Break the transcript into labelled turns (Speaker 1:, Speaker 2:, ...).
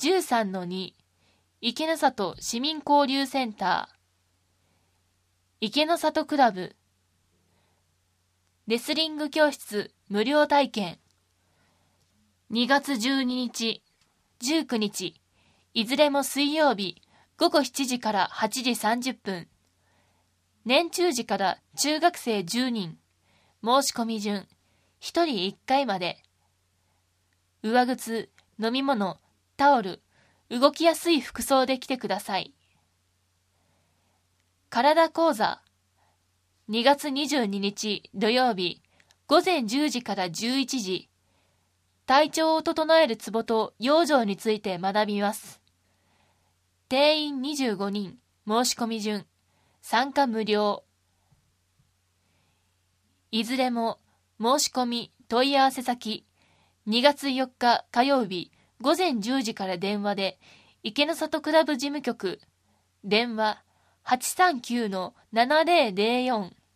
Speaker 1: 13-2 池の里市民交流センター、池の里クラブ、レスリング教室無料体験。2月12日、19日、いずれも水曜日、午後7時から8時30分。年中時から中学生10人。申し込み順、1人1回まで。上靴、飲み物、タオル、動きやすい服装で来てください。体講座、2月22日土曜日、午前10時から11時。体調を整えるツボと養生について学びます。定員25人、申し込み順、参加無料。いずれも申し込み問い合わせ先、2月4日火曜日午前10時から電話で、池の里クラブ事務局、電話839-7004